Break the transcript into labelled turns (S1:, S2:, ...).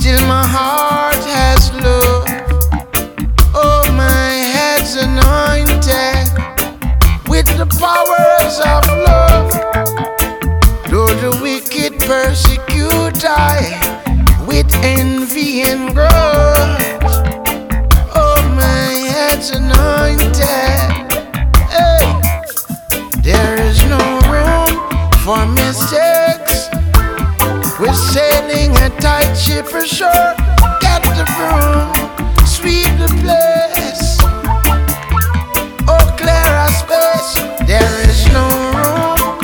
S1: Still my heart has love. Oh, my head's anointed with the powers of love. Though the wicked persecute I with envy and grudge, oh, my head's anointed. Hey, there is no room for mistakes. We're sailing a tight ship ashore. Get the broom.